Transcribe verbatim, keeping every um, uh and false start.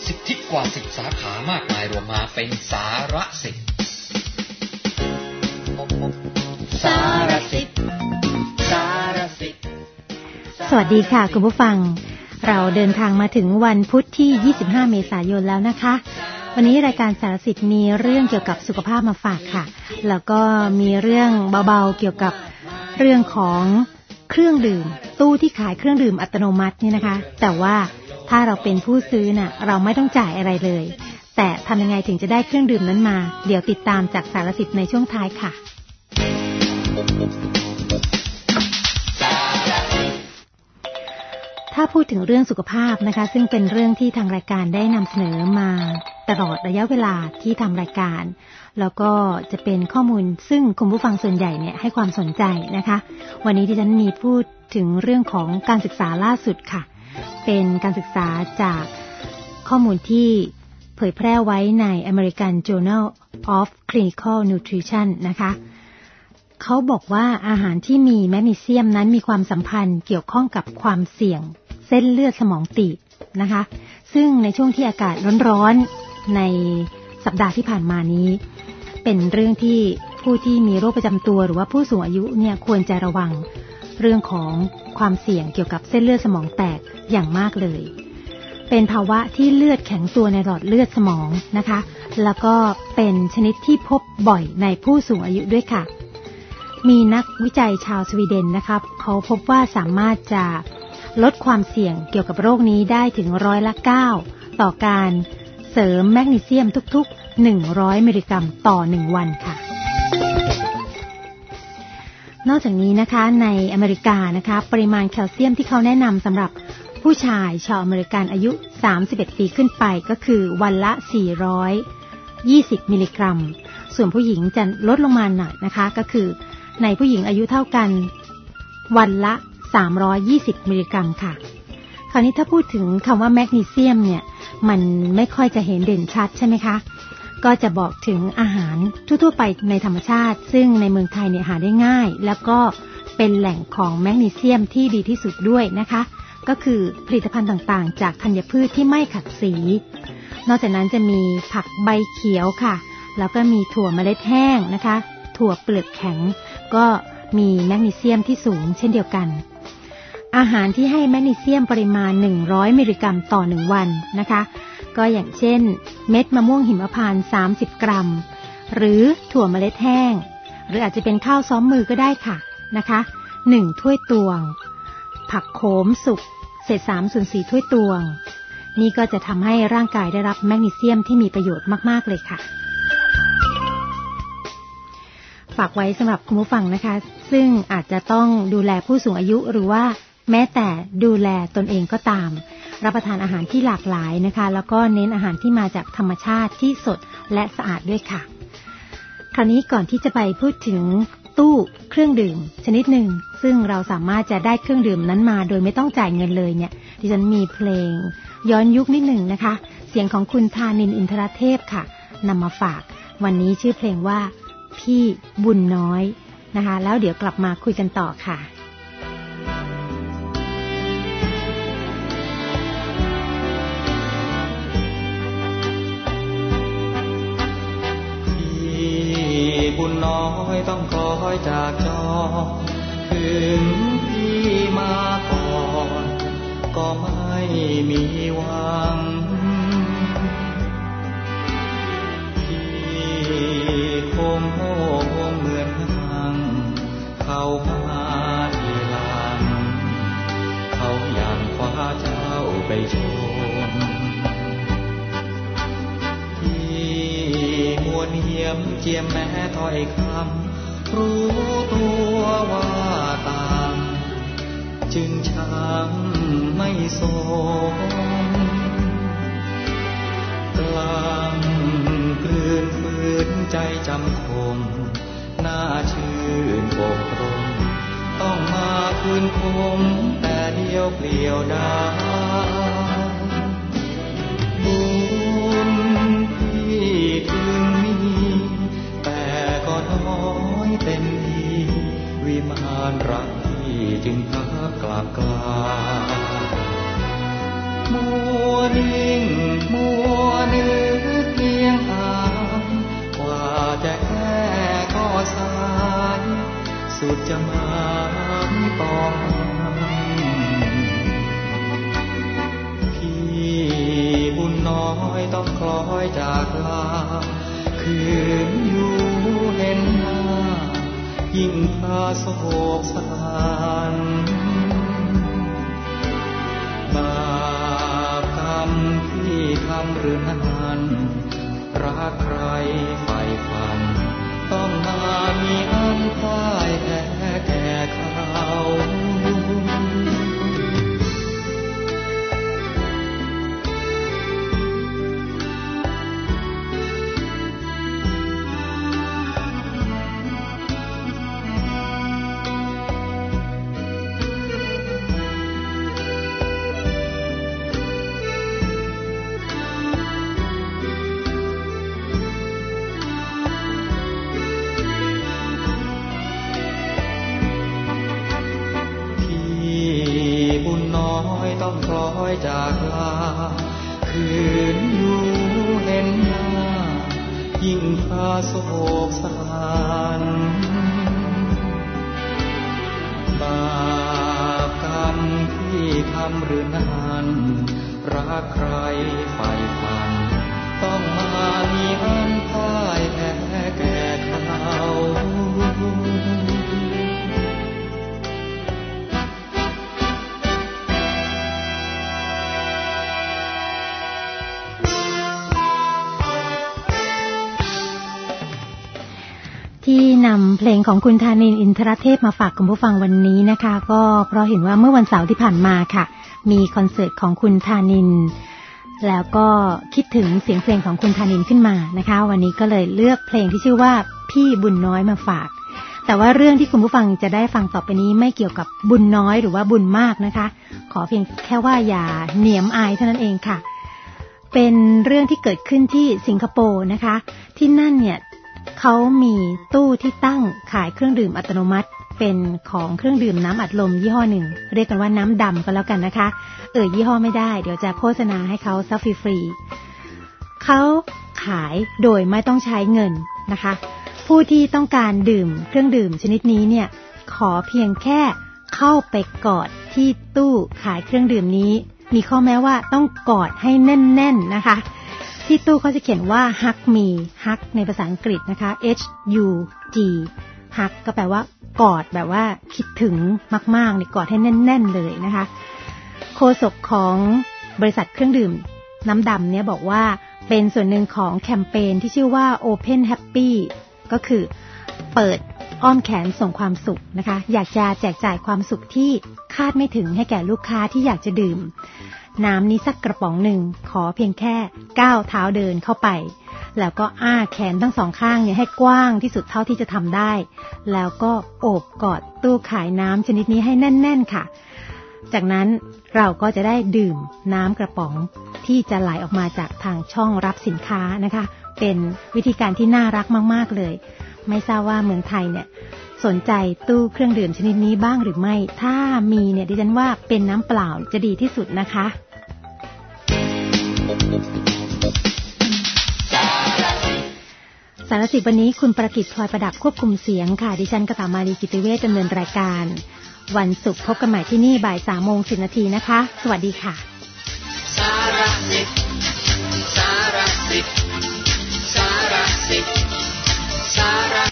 สิทธิกว่าสิบสาขามากมายรวมมาเป็นสารสิทธิ์สารสิทธิ์สารสิทธิ์สวัสดีค่ะคุณผู้ฟังเราเดินทางมาถึงวันพุธที่ยี่สิบห้าเมษายนแล้วนะคะวันนี้รายการสารสิทธิ์มีเรื่องเกี่ยวกับสุขภาพมาฝากค่ะแล้วก็มีเรื่องเบาๆเกี่ยวกับเรื่องของเครื่องดื่มตู้ที่ขายเครื่องดื่มอัตโนมัตินี่นะคะแต่ว่าถ้าเราเป็นผู้ซื้อน่ะเราไม่ต้องจ่ายอะไรเลยแต่ทำยังไงถึงจะได้เครื่องดื่มนั้นมาเดี๋ยวติดตามจากสารสิทธิ์ในช่วงท้ายค่ะถ้าพูดถึงเรื่องสุขภาพนะคะซึ่งเป็นเรื่องที่ทางรายการได้นำเสนอมาตลอดระยะเวลาที่ทำรายการแล้วก็จะเป็นข้อมูลซึ่งคุณผู้ฟังส่วนใหญ่เนี่ยให้ความสนใจนะคะวันนี้ที่ฉันมีพูดถึงเรื่องของการศึกษาล่าสุดค่ะเป็นการศึกษาจากข้อมูลที่เผยแพร่ไว้ใน American Journal of Clinical Nutrition นะคะเขาบอกว่าอาหารที่มีแมกนีเซียมนั้นมีความสัมพันธ์เกี่ยวข้องกับความเสี่ยงเส้นเลือดสมองตีบนะคะซึ่งในช่วงที่อากาศร้อนๆในสัปดาห์ที่ผ่านมานี้เป็นเรื่องที่ผู้ที่มีโรคประจำตัวหรือว่าผู้สูงอายุเนี่ยควรจะระวังเรื่องของความเสี่ยงเกี่ยวกับเส้นเลือดสมองแตกอย่างมากเลยเป็นภาวะที่เลือดแข็งตัวในหลอดเลือดสมองนะคะแล้วก็เป็นชนิดที่พบบ่อยในผู้สูงอายุด้วยค่ะมีนักวิจัยชาวสวีเดนนะครับเขาพบว่าสามารถจะลดความเสี่ยงเกี่ยวกับโรคนี้ได้ถึงร้อยละเก้าต่อการเสริมแมกนีเซียมทุกๆหนึ่งร้อยมิลลิกรัมต่อหนึ่งวันค่ะนอกจากนี้นะคะในอเมริกานะคะปริมาณแคลเซียมที่เขาแนะนำสำหรับผู้ชายชาวอเมริกันอายุสามสิบเอ็ดปีขึ้นไปก็คือวันละสี่ร้อยยี่สิบมิลลิกรัมส่วนผู้หญิงจะลดลงมาหน่อยนะคะก็คือในผู้หญิงอายุเท่ากันวันละสามร้อยยี่สิบมิลลิกรัมค่ะคราวนี้ถ้าพูดถึงคำว่าแมกนีเซียมเนี่ยมันไม่ค่อยจะเห็นเด่นชัดใช่ไหมคะก็จะบอกถึงอาหารทั่วๆไปในธรรมชาติซึ่งในเมืองไทยเนี่ยหาได้ง่ายแล้วก็เป็นแหล่งของแมกนีเซียมที่ดีที่สุดด้วยนะคะก็คือผลิตภัณฑ์ต่างๆจากธัญพืชที่ไม่ขัดสีนอกจากนั้นจะมีผักใบเขียวค่ะแล้วก็มีถั่วเมล็ดแห้งนะคะถั่วเปลือกแข็งก็มีแมกนีเซียมที่สูงเช่นเดียวกันอาหารที่ให้แมกนีเซียมปริมาณหนึ่งร้อยมิลลิกรัมต่อหนึ่งวันนะคะก็อย่างเช่นเม็ดมะม่วงหิมพานต์สามสิบกรัมหรือถั่วเมล็ดแห้งหรืออาจจะเป็นข้าวซ้อมมือก็ได้ค่ะนะคะหนึ่งถ้วยตวงผักโขมสุกเศษสามส่วนสี่ถ้วยตวงนี่ก็จะทำให้ร่างกายได้รับแมกนีเซียมที่มีประโยชน์มากๆเลยค่ะฝากไว้สำหรับคุณผู้ฟังนะคะซึ่งอาจจะต้องดูแลผู้สูงอายุหรือว่าแม้แต่ดูแลตนเองก็ตามรับประทานอาหารที่หลากหลายนะคะแล้วก็เน้นอาหารที่มาจากธรรมชาติที่สดและสะอาดด้วยค่ะคราวนี้ก่อนที่จะไปพูดถึงตู้เครื่องดื่มชนิดหนึ่งซึ่งเราสามารถจะได้เครื่องดื่มนั้นมาโดยไม่ต้องจ่ายเงินเลยเนี่ยดิฉันมีเพลงย้อนยุคนิดหนึ่งนะคะเสียงของคุณธานินทร์อินทรเทพค่ะนำมาฝากวันนี้ชื่อเพลงว่าพี่บุญน้อยนะคะแล้วเดี๋ยวกลับมาคุยกันต่อค่ะพี่บุญน้อยต้องคอยจากจอถึงพี่มาก่อนก็ไม่มีหวังคงโง่เหมือนพังเข้ามาทีหลังเขาอย่างคว้าเจ้าไปชมที่มวลเหี่ยมเจียมแม้ถ้อยคำรู้ตัวว่าต่างจึงช้ำไม่สมกลางกลืนฝืนใจจำคมน่าชื่นอกตรงต้องมาคืนคมแต่เดียวเปลี่ยวดายบุญที่ถึงมีแต่ก็น้อยเต็มทีวิมานรักที่จึงพักกลับกลายมัวนิ่งมัวสุดจะหมายปองพี่บุญน้อยต้องคล้อยจากลาคืนอยู่เห็นหน้ายิ่งพาโศกสารบาปกรรมที่ทำหรือนั้นรักใครใฝ่ฝันต้องมามีอันพ่ายแพ้แก่เขาต้องคล้อยจากลาคืนอยู่เห็นหน้ายิ่งพาโศกสารบาปกรรมที่ทำหรือนั้นรักใครใฝ่ฝันต้องมามีอันพ่ายแพ้แก่เขาที่นำเพลงของคุณธานินทร์อินทรเทพมาฝากคุณผู้ฟังวันนี้นะคะก็เพราะเห็นว่าเมื่อวันเสาร์ที่ผ่านมาค่ะมีคอนเสิร์ตของคุณธานินทร์แล้วก็คิดถึงเสียงเพลงของคุณธานินทร์ขึ้นมานะคะวันนี้ก็เลยเลือกเพลงที่ชื่อว่าพี่บุญน้อยมาฝากแต่ว่าเรื่องที่คุณผู้ฟังจะได้ฟังต่อไปนี้ไม่เกี่ยวกับบุญน้อยหรือว่าบุญมากนะคะขอเพียงแค่ว่าอย่าเหนียมอายเท่านั้นเองค่ะเป็นเรื่องที่เกิดขึ้นที่สิงคโปร์นะคะที่นั่นเนี่ยเขามีตู้ที่ตั้งขายเครื่องดื่มอัตโนมัติเป็นของเครื่องดื่มน้ำอัดลมยี่ห้อหนึ่งเรียกกันว่าน้ำดำก็แล้วกันนะคะเอ่ยยี่ห้อไม่ได้เดี๋ยวจะโฆษณาให้เขาซะฟรีๆเขาขายโดยไม่ต้องใช้เงินนะคะผู้ที่ต้องการดื่มเครื่องดื่มชนิดนี้เนี่ยขอเพียงแค่เข้าไปกอดที่ตู้ขายเครื่องดื่มนี้มีข้อแม้ว่าต้องกอดให้แน่นๆนะคะที่ตู้เขาจะเขียนว่า hug me hug ในภาษาอังกฤษนะคะ H U G hug ก็แปลว่ากอดแบบว่าคิดถึงมากๆนี่กอดให้แน่นๆเลยนะคะโฆษกของบริษัทเครื่องดื่มน้ำดำเนี่ยบอกว่าเป็นส่วนหนึ่งของแคมเปญที่ชื่อว่า Open Happy ก็คือเปิดอ้อมแขนส่งความสุขนะคะอยากจะแจกจ่ายความสุขที่คาดไม่ถึงให้แก่ลูกค้าที่อยากจะดื่มน้ำนี้สักกระป๋องหนึ่งขอเพียงแค่ก้าวเท้าเดินเข้าไปแล้วก็อ้าแขนทั้งสองข้างเนี่ยให้กว้างที่สุดเท่าที่จะทำได้แล้วก็โอบกอดตู้ขายน้ำชนิดนี้ให้แน่นๆค่ะจากนั้นเราก็จะได้ดื่มน้ำกระป๋องที่จะไหลออกมาจากทางช่องรับสินค้านะคะเป็นวิธีการที่น่ารักมากๆเลยไม่ทราบว่าเมืองไทยเนี่ยสนใจตู้เครื่องดื่มชนิดนี้บ้างหรือไม่ถ้ามีเนี่ยดิฉันว่าเป็นน้ำเปล่าจะดีที่สุดนะคะสารสิบวันนี้คุณประกิตพลอยประดับควบคุมเสียงค่ะดิฉันกตมาลีกิติเวชดำเนินรายการวันศุกร์พบกันใหม่ที่นี่บ่ายสามโมงสิบนาทีนะคะสวัสดีค่ะ